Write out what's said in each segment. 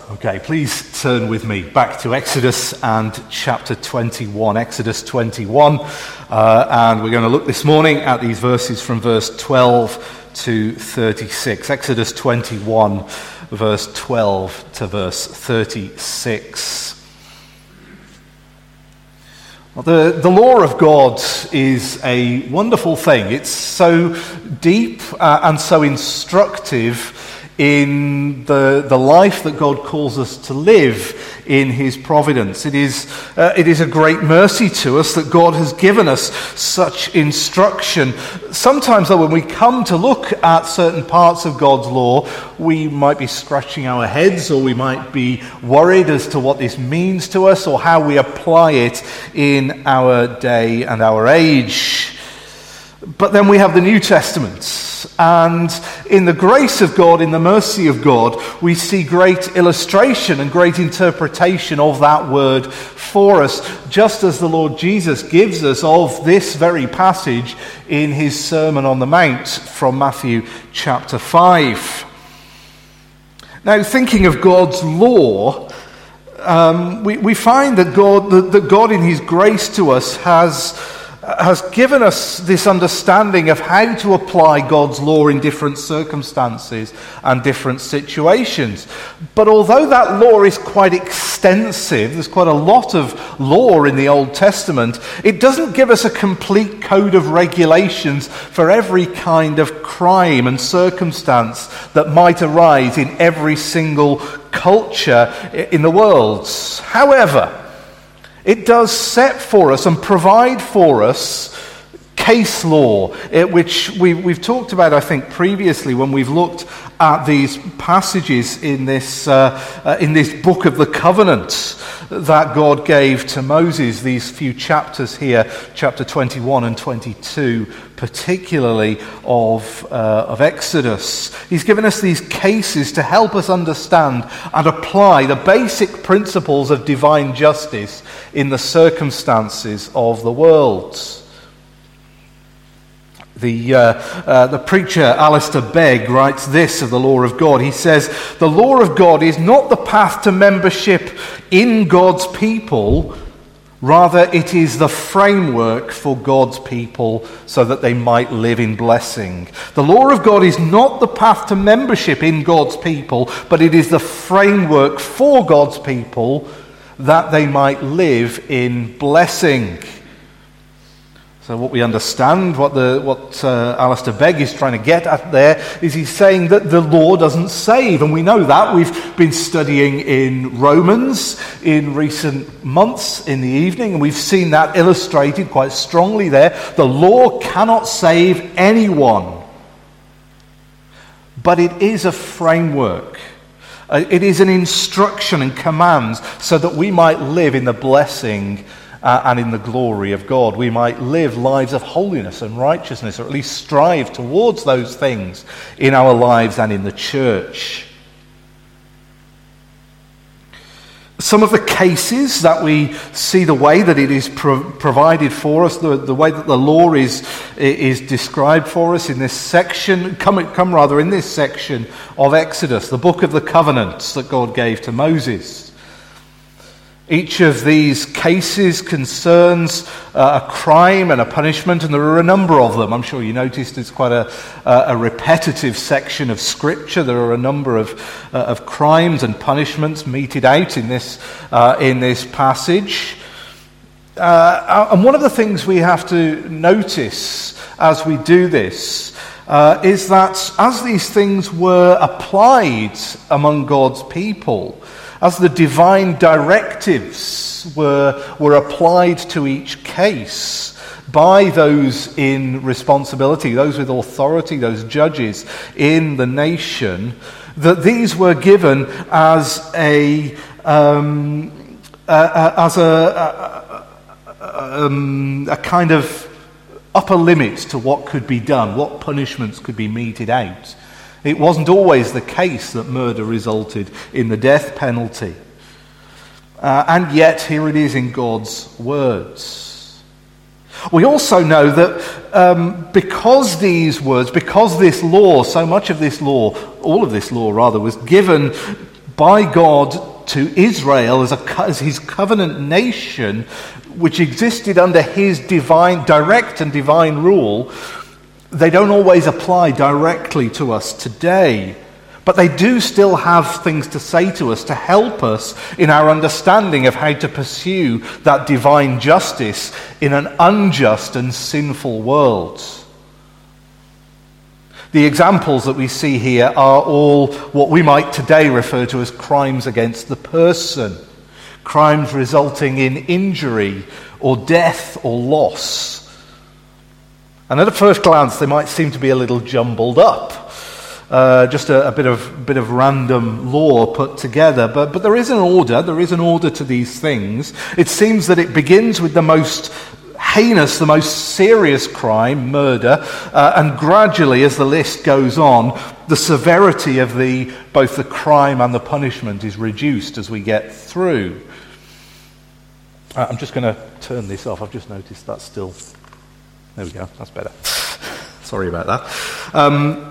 Okay, please turn with me back to Exodus and chapter 21. Exodus 21, and we're going to look this morning at these verses from verse 12 to 36. Exodus 21, verse 12 to verse 36. Well, the law of God is a wonderful thing. It's so deep and so instructive in the life that God calls us to live in his providence. It is a great mercy to us that God has given us such instruction. Sometimes, though, when we come to look at certain parts of God's law, we might be scratching our heads, or we might be worried as to what this means to us or how we apply it in our day and our age. But then we have the New Testament. And in the grace of God, in the mercy of God, we see great illustration and great interpretation of that word for us, just as the Lord Jesus gives us of this very passage in his Sermon on the Mount from Matthew chapter 5. Now, thinking of God's law, we find that God in his grace to us has given us this understanding of how to apply God's law in different circumstances and different situations. But although that law is quite extensive, there's quite a lot of law in the Old Testament, it doesn't give us a complete code of regulations for every kind of crime and circumstance that might arise in every single culture in the world. However, it does set for us and provide for us case law, which we've talked about, I think, previously when we've looked at these passages in this book of the covenant that God gave to Moses, these few chapters here, chapter 21 and 22, particularly of Exodus. He's given us these cases to help us understand and apply the basic principles of divine justice in the circumstances of the world. The preacher Alistair Begg writes this of the law of God. He says, "The law of God is not the path to membership in God's people, rather it is the framework for God's people so that they might live in blessing. The law of God is not the path to membership in God's people, but it is the framework for God's people that they might live in blessing." So what we understand, what Alistair Begg is trying to get at there, is he's saying that the law doesn't save. And we know that. We've been studying in Romans in recent months in the evening, and we've seen that illustrated quite strongly there. The law cannot save anyone. But it is a framework. It is an instruction and commands so that we might live in the blessing and in the glory of God. We might live lives of holiness and righteousness, or at least strive towards those things in our lives and in the church. Some of the cases that we see the way that it is provided for us, the way that the law is described for us in this section, come in this section of Exodus, the book of the covenants that God gave to Moses. Each of these cases concerns a crime and a punishment, and there are a number of them. I'm sure you noticed it's quite a repetitive section of Scripture. There are a number of crimes and punishments meted out in this passage. And one of the things we have to notice as we do this is that as these things were applied among God's people, as the divine directives were applied to each case by those in responsibility, those with authority, those judges in the nation, that these were given as a kind of upper limit to what could be done, what punishments could be meted out. It wasn't always the case that murder resulted in the death penalty. And yet, here it is in God's words. We also know that because these words, because this law, so much of this law, all of this law rather, was given by God to Israel as his covenant nation, which existed under his direct and divine rule, they don't always apply directly to us today. But they do still have things to say to us to help us in our understanding of how to pursue that divine justice in an unjust and sinful world. The examples that we see here are all what we might today refer to as crimes against the person, crimes resulting in injury or death or loss. And at a first glance, they might seem to be a little jumbled up. Just a bit of random law put together, but there is an order. There is an order to these things. It seems that it begins with the most heinous, the most serious crime, murder, and gradually, as the list goes on, the severity of both the crime and the punishment is reduced as we get through. I'm just going to turn this off. I've just noticed that's still. There we go. That's better. Sorry about that.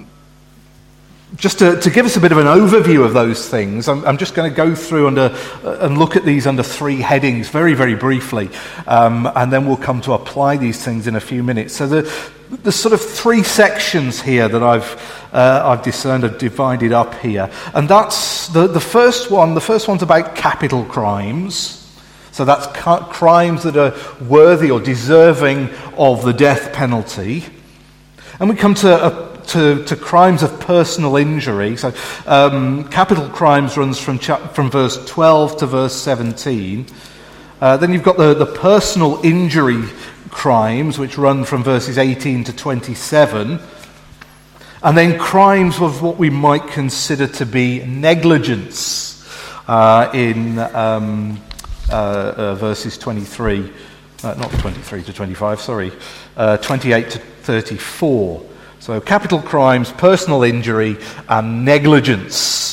Just to give us a bit of an overview of those things, I'm just going to go through and look at these under three headings very, very briefly, and then we'll come to apply these things in a few minutes. So the sort of three sections here that I've discerned are divided up here, and that's the first one. The first one's about capital crimes. So that's crimes that are worthy or deserving of the death penalty, and we come to crimes of personal injury. So capital crimes runs from verse 12 to verse 17. Then you've got the personal injury crimes, which run from verses 18 to 27. And then crimes of what we might consider to be negligence in verses 23, not 23 to 25, sorry, 28 to 34. So capital crimes, personal injury, and negligence.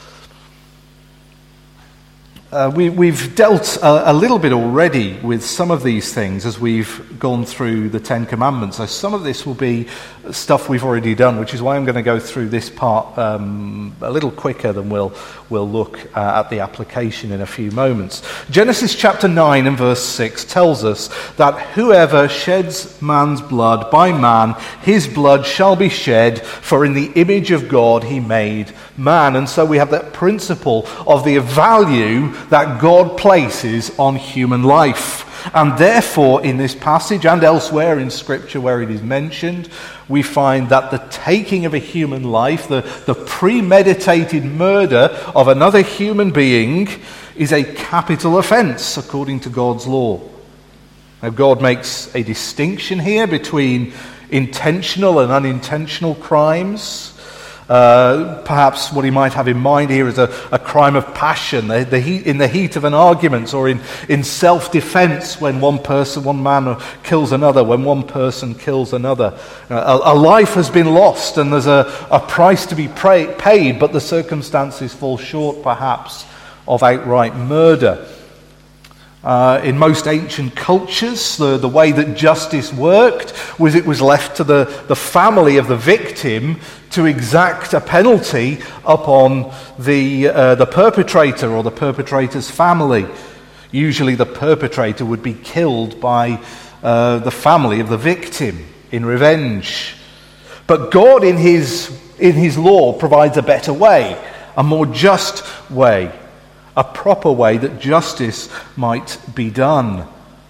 We've dealt a little bit already with some of these things as we've gone through the Ten Commandments. So some of this will be stuff we've already done, which is why I'm going to go through this part a little quicker than we'll look at the application in a few moments. Genesis chapter 9 and verse 6 tells us that whoever sheds man's blood, by man his blood shall be shed, for in the image of God he made man. And so we have that principle of the value that God places on human life. And therefore, in this passage and elsewhere in Scripture where it is mentioned, we find that the taking of a human life, the premeditated murder of another human being, is a capital offence according to God's law. Now, God makes a distinction here between intentional and unintentional crimes. Perhaps what he might have in mind here is a crime of passion, in the heat of an argument, or in self-defense when one man kills another, when one person kills another. A life has been lost and there's a price to be paid, but the circumstances fall short perhaps of outright murder. In most ancient cultures, the way that justice worked was it was left to the family of the victim to exact a penalty upon the perpetrator or the perpetrator's family. Usually the perpetrator would be killed by the family of the victim in revenge. But God in his law provides a better way, a more just way, a proper way that justice might be done.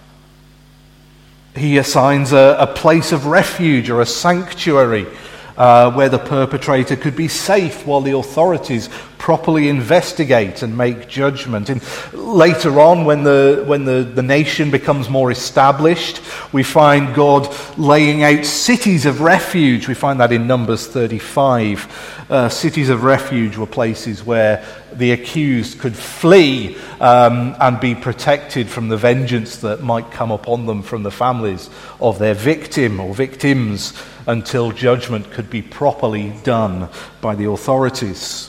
He assigns a place of refuge or a sanctuary where the perpetrator could be safe while the authorities properly investigate and make judgment. And later on, when the nation becomes more established, we find God laying out cities of refuge. We find that in Numbers 35. Cities of refuge were places where the accused could flee and be protected from the vengeance that might come upon them from the families of their victim or victims until judgment could be properly done by the authorities.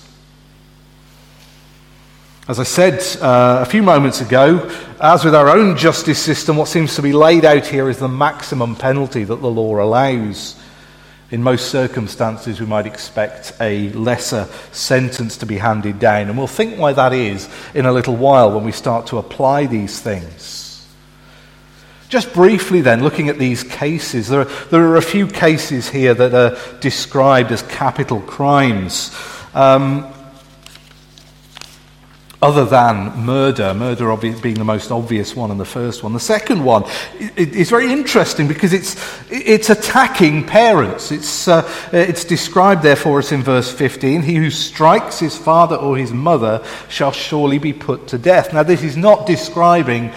As I said a few moments ago, as with our own justice system, what seems to be laid out here is the maximum penalty that the law allows. In most circumstances, we might expect a lesser sentence to be handed down. And we'll think why that is in a little while when we start to apply these things. Just briefly then, looking at these cases, there are a few cases here that are described as capital crimes. Other than murder being the most obvious one and the first one. The second one is very interesting because it's attacking parents. It's described there for us in verse 15. He who strikes his father or his mother shall surely be put to death. Now this is not describing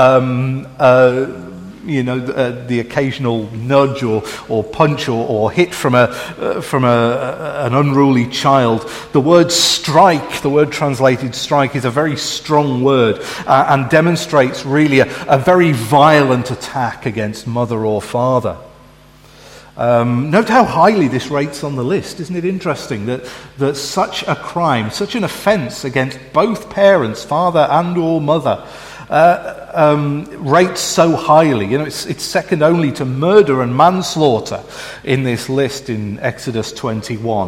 the occasional nudge or punch or hit from an unruly child. The word strike, the word translated strike, is a very strong word and demonstrates really a very violent attack against mother or father. Note how highly this rates on the list. Isn't it interesting that such a crime, such an offence against both parents, father and or mother, rates so highly? It's second only to murder and manslaughter in this list in Exodus 21.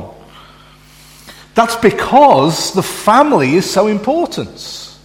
That's because the family is so important.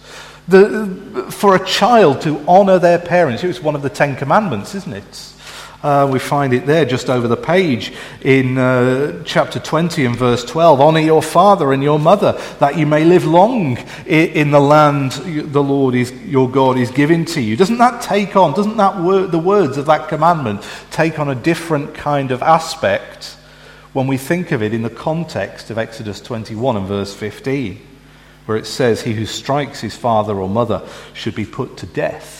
For a child to honour their parents, it's one of the Ten Commandments, isn't it? We find it there just over the page in chapter 20 and verse 12. Honour your father and your mother, that you may live long in the land the Lord your God is giving to you. Doesn't the words of that commandment take on a different kind of aspect when we think of it in the context of Exodus 21 and verse 15, where it says, he who strikes his father or mother should be put to death?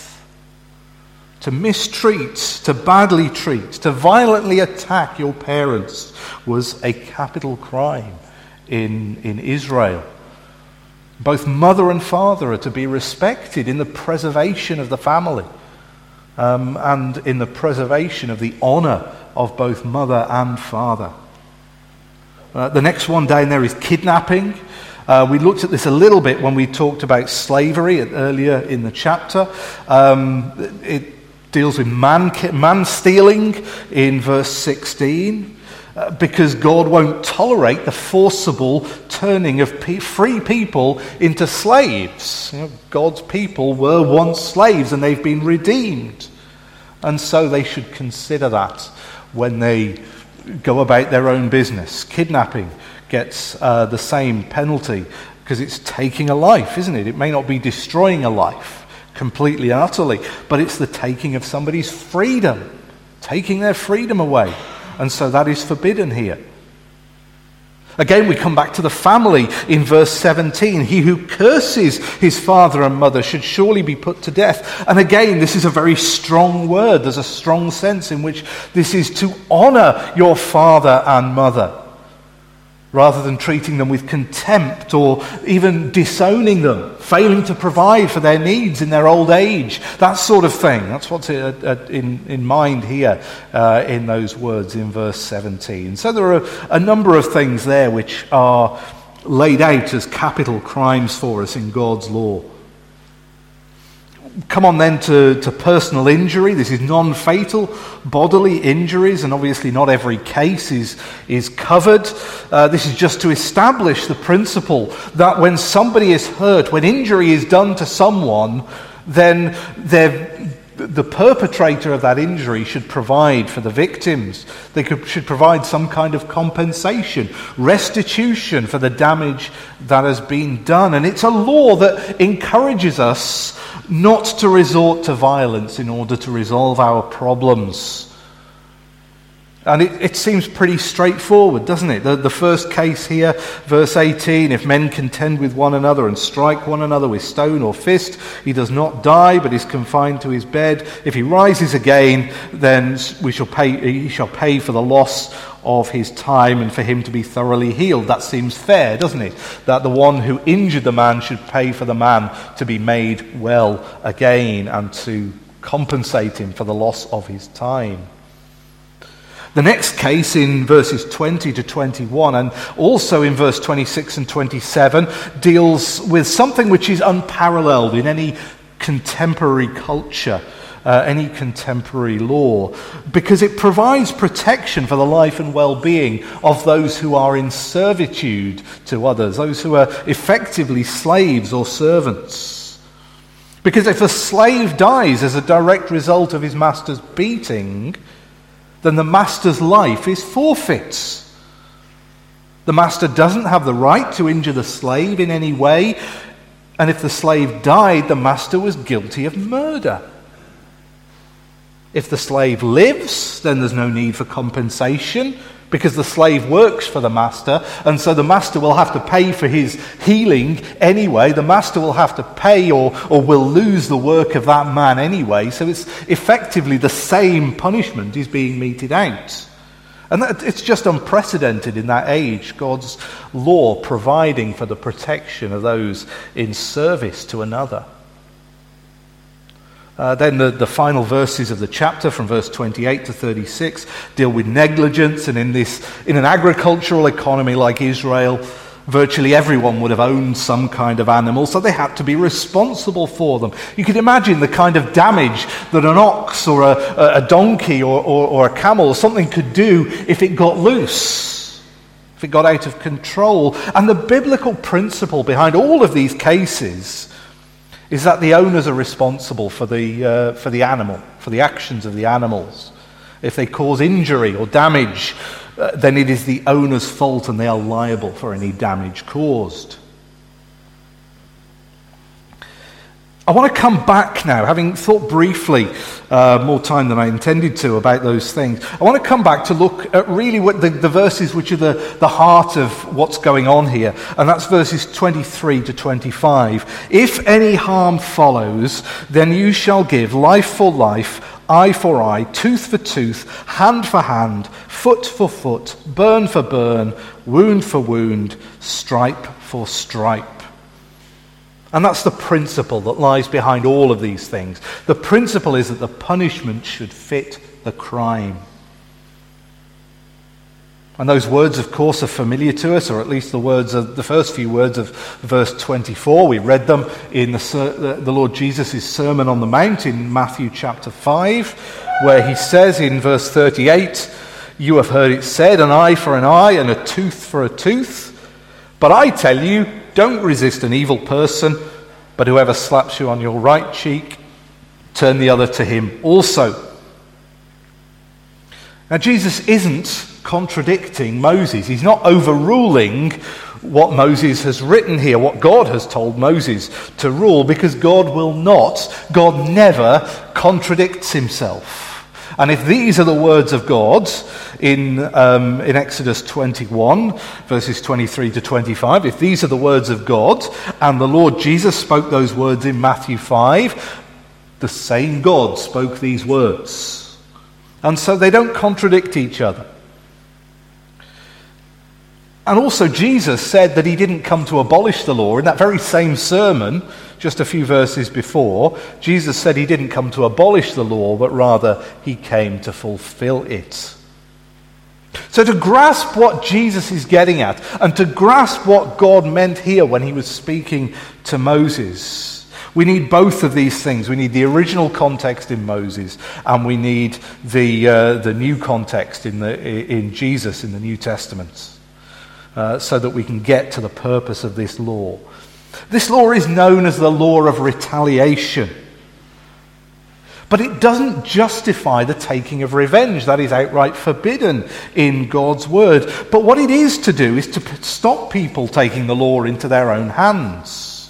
To mistreat, to badly treat, to violently attack your parents was a capital crime in Israel. Both mother and father are to be respected in the preservation of the family and in the preservation of the honour of both mother and father. The next one down there is kidnapping. We looked at this a little bit when we talked about slavery earlier in the chapter. It deals with man stealing in verse 16, because God won't tolerate the forcible turning of free people into slaves. God's people were once slaves and they've been redeemed. And so they should consider that when they go about their own business. Kidnapping gets the same penalty because it's taking a life, isn't it? It may not be destroying a life completely and utterly, but it's the taking of somebody's freedom, taking their freedom away. And so that is forbidden here. Again, we come back to the family in verse 17. He who curses his father and mother should surely be put to death. And again, this is a very strong word. There's a strong sense in which this is to honour your father and mother, rather than treating them with contempt or even disowning them, failing to provide for their needs in their old age, that sort of thing. That's what's in mind here in those words in verse 17. So there are a number of things there which are laid out as capital crimes for us in God's law. Come on then to personal injury. This is non-fatal bodily injuries, and obviously not every case is covered. This is just to establish the principle that when somebody is hurt, when injury is done to someone, then the perpetrator of that injury should provide for the victims. They should provide some kind of compensation, restitution for the damage that has been done. And it's a law that encourages us not to resort to violence in order to resolve our problems. And it seems pretty straightforward, doesn't it? The first case here, verse 18, if men contend with one another and strike one another with stone or fist, he does not die, but is confined to his bed. If he rises again, then he shall pay for the loss of his time and for him to be thoroughly healed. That seems fair, doesn't it? That the one who injured the man should pay for the man to be made well again and to compensate him for the loss of his time. The next case in verses 20 to 21 and also in verse 26 and 27 deals with something which is unparalleled in any contemporary culture. any contemporary law, because it provides protection for the life and well-being of those who are in servitude to others, those who are effectively slaves or servants. Because if a slave dies as a direct result of his master's beating, then the master's life is forfeit. The master doesn't have the right to injure the slave in any way, and if the slave died, the master was guilty of murder. If the slave lives, then there's no need for compensation, because the slave works for the master, and so the master will have to pay for his healing anyway. The master will have to pay or will lose the work of that man anyway, so it's effectively the same punishment is being meted out. And it's just unprecedented in that age, God's law providing for the protection of those in service to another. Then the final verses of the chapter, from verse 28 to 36, deal with negligence. And in an agricultural economy like Israel, virtually everyone would have owned some kind of animal, so they had to be responsible for them. You could imagine the kind of damage that an ox or a donkey or a camel or something could do if it got loose, if it got out of control. And the biblical principle behind all of these cases is that the owners are responsible for the animal, for the actions of the animals. If they cause injury or damage, then it is the owner's fault and they are liable for any damage caused. I want to come back now, having thought briefly, more time than I intended to, about those things. I want to come back to look at really what the verses which are the heart of what's going on here, and that's verses 23 to 25. If any harm follows, then you shall give life for life, eye for eye, tooth for tooth, hand for hand, foot for foot, burn for burn, wound for wound, stripe for stripe. And that's the principle that lies behind all of these things. The principle is that the punishment should fit the crime. And those words, of course, are familiar to us, or at least the first few words of verse 24. We read them in the Lord Jesus' Sermon on the Mount in Matthew chapter 5, where he says in verse 38, "You have heard it said, an eye for an eye and a tooth for a tooth. But I tell you, don't resist an evil person, but whoever slaps you on your right cheek, turn the other to him also." Now, Jesus isn't contradicting Moses. He's not overruling what Moses has written here, what God has told Moses to rule, because God never contradicts himself. And if these are the words of God in Exodus 21, verses 23 to 25, if these are the words of God, and the Lord Jesus spoke those words in Matthew 5, the same God spoke these words. And so they don't contradict each other. And also Jesus said that he didn't come to abolish the law. In that very same sermon, just a few verses before, Jesus said he didn't come to abolish the law, but rather he came to fulfill it. So to grasp what Jesus is getting at, and to grasp what God meant here when he was speaking to Moses, we need both of these things. We need the original context in Moses, and we need the new context in Jesus in the New Testament. So that we can get to the purpose of this law. This law is known as the law of retaliation. But it doesn't justify the taking of revenge. That is outright forbidden in God's word. But what it is to do is to stop people taking the law into their own hands.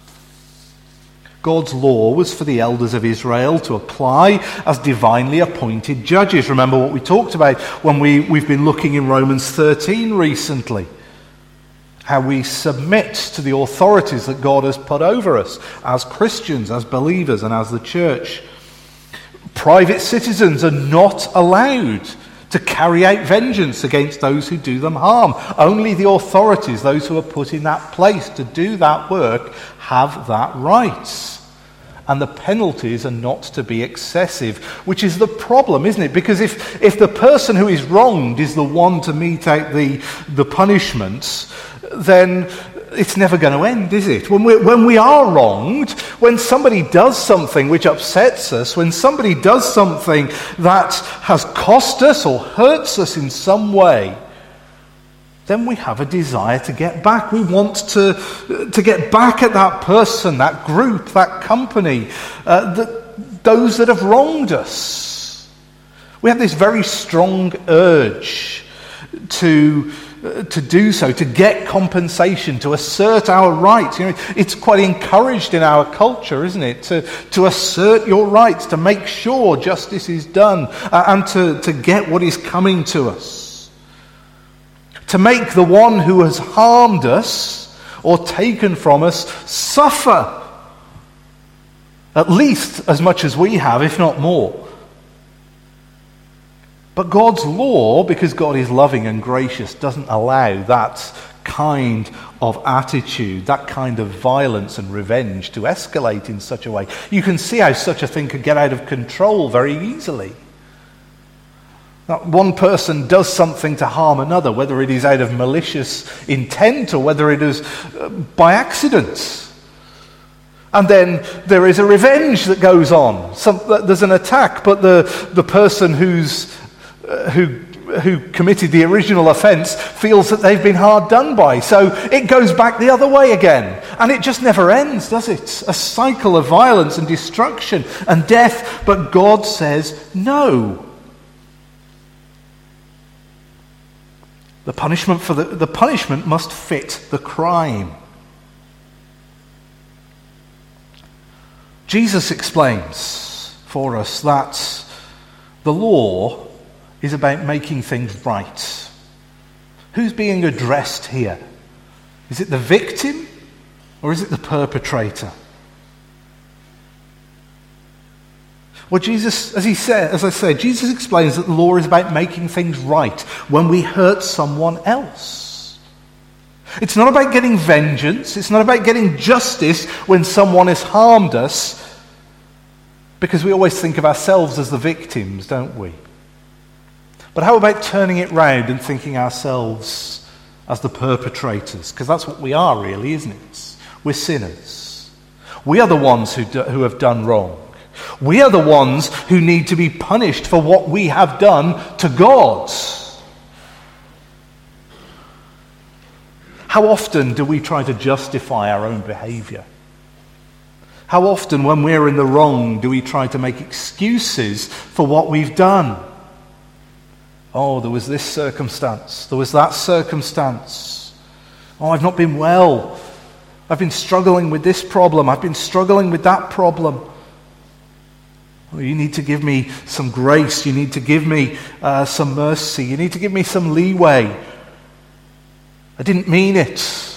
God's law was for the elders of Israel to apply as divinely appointed judges. Remember what we talked about when we've been looking in Romans 13 recently. How we submit to the authorities that God has put over us as Christians, as believers, and as the church. Private citizens are not allowed to carry out vengeance against those who do them harm. Only the authorities, those who are put in that place to do that work, have that right. And the penalties are not to be excessive, which is the problem, isn't it? Because if the person who is wronged is the one to mete out the punishments, then it's never going to end, is it? When we are wronged, when somebody does something which upsets us, when somebody does something that has cost us or hurts us in some way, then we have a desire to get back. We want to get back at that person, that group, that company, those that have wronged us. We have this very strong urge to do so, to get compensation, to assert our rights. It's quite encouraged in our culture, isn't it? To assert your rights, to make sure justice is done, and to get what is coming to us. To make the one who has harmed us or taken from us suffer at least as much as we have, if not more. But God's law, because God is loving and gracious, doesn't allow that kind of attitude, that kind of violence and revenge to escalate in such a way. You can see how such a thing could get out of control very easily. Now, one person does something to harm another, whether it is out of malicious intent or whether it is by accident. And then there is a revenge that goes on. There's an attack, but the person who committed the original offence feels that they've been hard done by. So it goes back the other way again. And it just never ends, does it? A cycle of violence and destruction and death. But God says no. The punishment must fit the crime. Jesus explains for us that the law is about making things right. Who's being addressed here? Is it the victim or is it the perpetrator? Well, Jesus, as I said, Jesus explains that the law is about making things right when we hurt someone else. It's not about getting vengeance. It's not about getting justice when someone has harmed us, because we always think of ourselves as the victims, don't we? But how about turning it round and thinking ourselves as the perpetrators? Because that's what we are, really, isn't it? We're sinners. We are the ones who have done wrong. We are the ones who need to be punished for what we have done to God. How often do we try to justify our own behaviour? How often, when we're in the wrong, do we try to make excuses for what we've done? Oh, there was this circumstance. There was that circumstance. Oh, I've not been well. I've been struggling with this problem. I've been struggling with that problem. Oh, you need to give me some grace. You need to give me some mercy. You need to give me some leeway. I didn't mean it.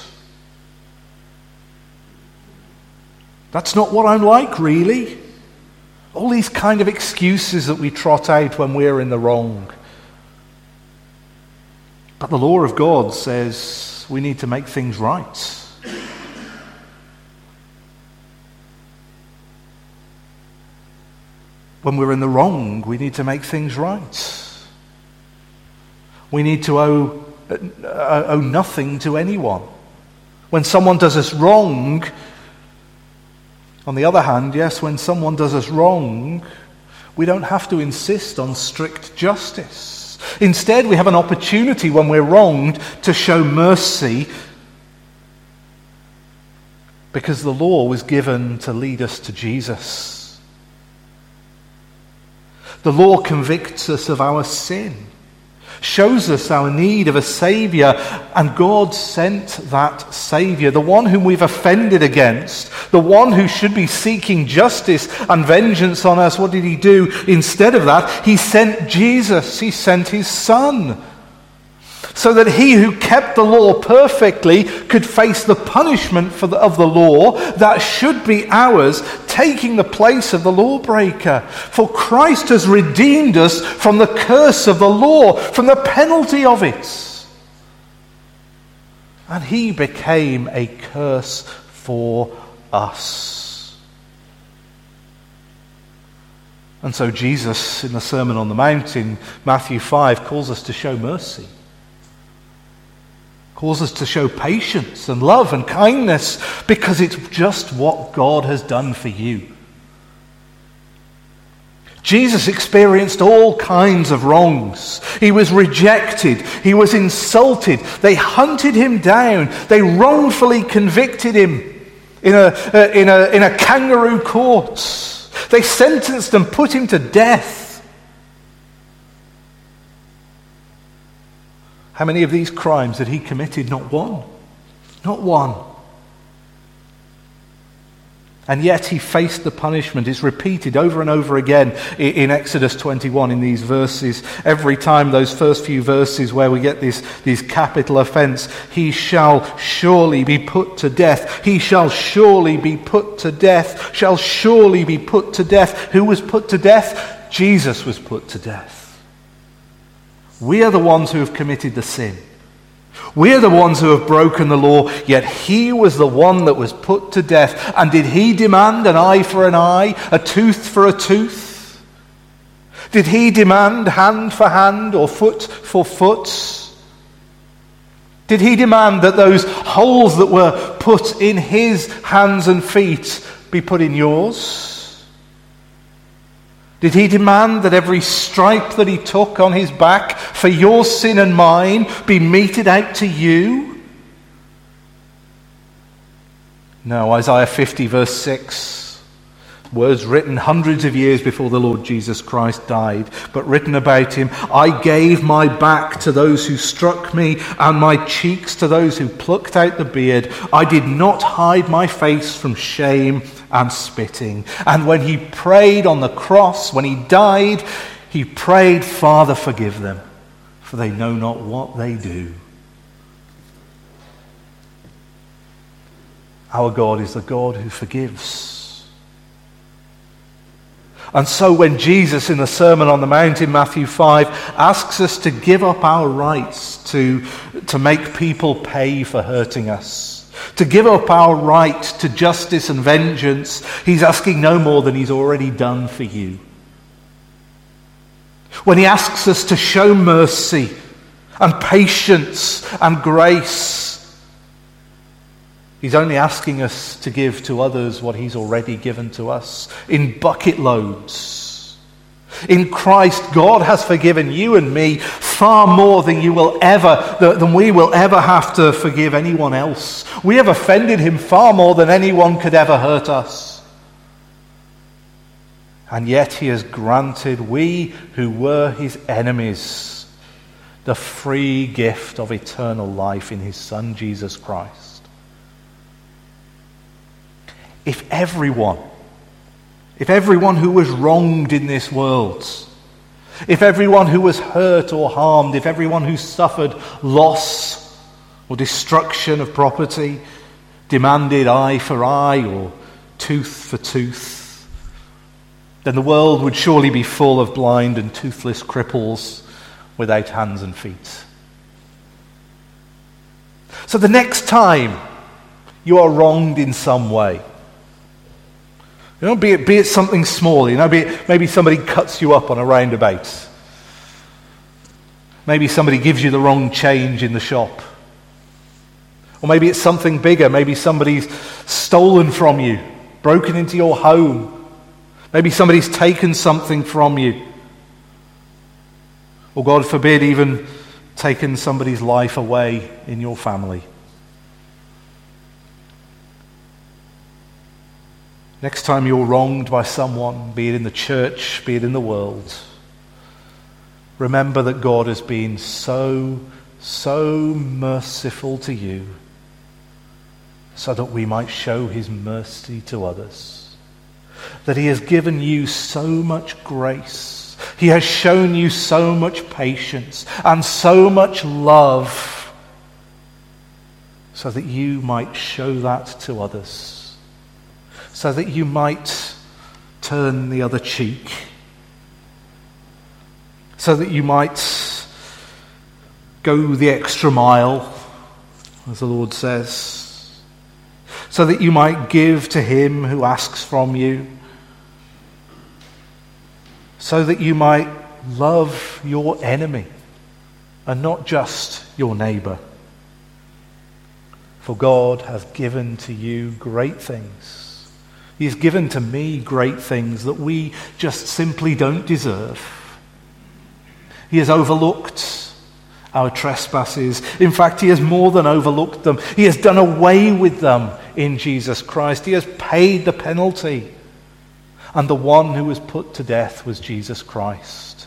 That's not what I'm like, really. All these kind of excuses that we trot out when we're in the wrong. But the law of God says we need to make things right. When we're in the wrong, we need to make things right. We need to owe nothing to anyone. When someone does us wrong, on the other hand, yes, when someone does us wrong, we don't have to insist on strict justice. Instead, we have an opportunity when we're wronged to show mercy, because the law was given to lead us to Jesus. The law convicts us of our sin, shows us our need of a Saviour, and God sent that Saviour, the one whom we've offended against, the one who should be seeking justice and vengeance on us. What did he do? Instead of that, he sent Jesus. He sent his Son, so that he who kept the law perfectly could face the punishment of the law that should be ours, taking the place of the lawbreaker. For Christ has redeemed us from the curse of the law, from the penalty of it. And he became a curse for us. And so Jesus, in the Sermon on the Mount in Matthew 5, calls us to show mercy. Calls us to show patience and love and kindness because it's just what God has done for you. Jesus experienced all kinds of wrongs. He was rejected. He was insulted. They hunted him down. They wrongfully convicted him in a kangaroo court. They sentenced and put him to death. How many of these crimes had he committed? Not one. Not one. And yet he faced the punishment. It's repeated over and over again in Exodus 21 in these verses. Every time, those first few verses where we get this capital offense, he shall surely be put to death. He shall surely be put to death. Shall surely be put to death. Who was put to death? Jesus was put to death. We are the ones who have committed the sin. We are the ones who have broken the law, yet he was the one that was put to death. And did he demand an eye for an eye, a tooth for a tooth? Did he demand hand for hand or foot for foot? Did he demand that those holes that were put in his hands and feet be put in yours? Did he demand that every stripe that he took on his back for your sin and mine be meted out to you? No, Isaiah 50 verse 6, words written hundreds of years before the Lord Jesus Christ died, but written about him, I gave my back to those who struck me and my cheeks to those who plucked out the beard. I did not hide my face from shame and spitting. And when he prayed on the cross, when he died, he prayed, Father, forgive them, for they know not what they do. Our God is the God who forgives. And so when Jesus in the Sermon on the Mount in Matthew 5 asks us to give up our rights to make people pay for hurting us, to give up our right to justice and vengeance, he's asking no more than he's already done for you. When he asks us to show mercy and patience and grace, he's only asking us to give to others what he's already given to us in bucket loads. In Christ, God has forgiven you and me far more than we will ever have to forgive anyone else. We have offended him far more than anyone could ever hurt us. And yet he has granted we who were his enemies the free gift of eternal life in his Son Jesus Christ. If everyone who was wronged in this world, if everyone who was hurt or harmed, if everyone who suffered loss or destruction of property demanded eye for eye or tooth for tooth, then the world would surely be full of blind and toothless cripples without hands and feet. So the next time you are wronged in some way, be it something small, maybe somebody cuts you up on a roundabout. Maybe somebody gives you the wrong change in the shop. Or maybe it's something bigger. Maybe somebody's stolen from you, broken into your home. Maybe somebody's taken something from you. Or God forbid, even taken somebody's life away in your family. Next time you're wronged by someone, be it in the church, be it in the world, remember that God has been so merciful to you so that we might show his mercy to others. That he has given you so much grace. He has shown you so much patience and so much love so that you might show that to others. So that you might turn the other cheek. So that you might go the extra mile, as the Lord says. So that you might give to him who asks from you. So that you might love your enemy and not just your neighbor. For God hath given to you great things. He has given to me great things that we just simply don't deserve. He has overlooked our trespasses. In fact, he has more than overlooked them. He has done away with them in Jesus Christ. He has paid the penalty. And the one who was put to death was Jesus Christ.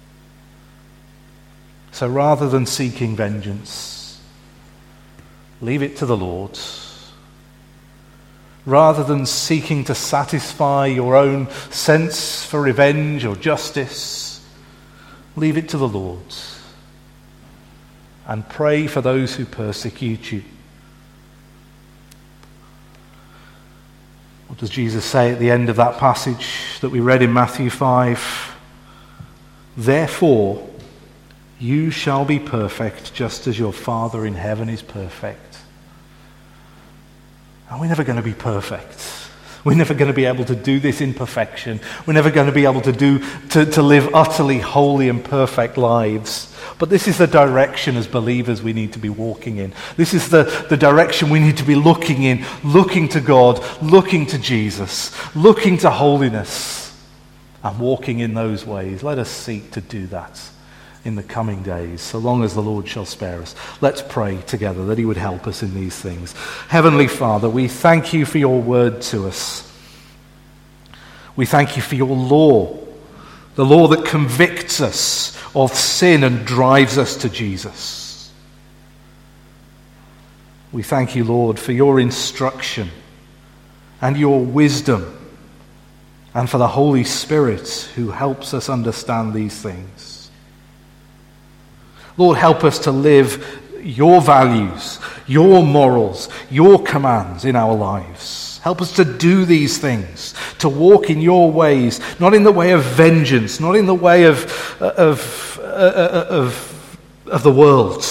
So rather than seeking vengeance, leave it to the Lord. Rather than seeking to satisfy your own sense for revenge or justice, leave it to the Lord. And pray for those who persecute you. What does Jesus say at the end of that passage that we read in Matthew 5? Therefore, you shall be perfect just as your Father in heaven is perfect. And we're never going to be perfect. We're never going to be able to do this in perfection. We're never going to be able to live utterly holy and perfect lives. But this is the direction as believers we need to be walking in. This is the direction we need to be looking in, looking to God, looking to Jesus, looking to holiness, and walking in those ways. Let us seek to do that in the coming days, so long as the Lord shall spare us. Let's pray together that he would help us in these things. Heavenly Father, we thank you for your word to us. We thank you for your law, the law that convicts us of sin and drives us to Jesus. We thank you, Lord, for your instruction and your wisdom, and for the Holy Spirit who helps us understand these things. Lord, help us to live your values, your morals, your commands in our lives. Help us to do these things, to walk in your ways, not in the way of vengeance, not in the way of the world,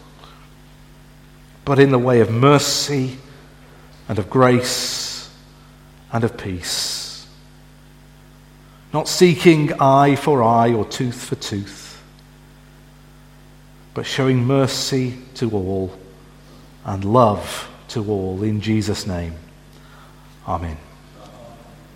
but in the way of mercy and of grace and of peace. Not seeking eye for eye or tooth for tooth, but showing mercy to all and love to all. In Jesus' name, amen.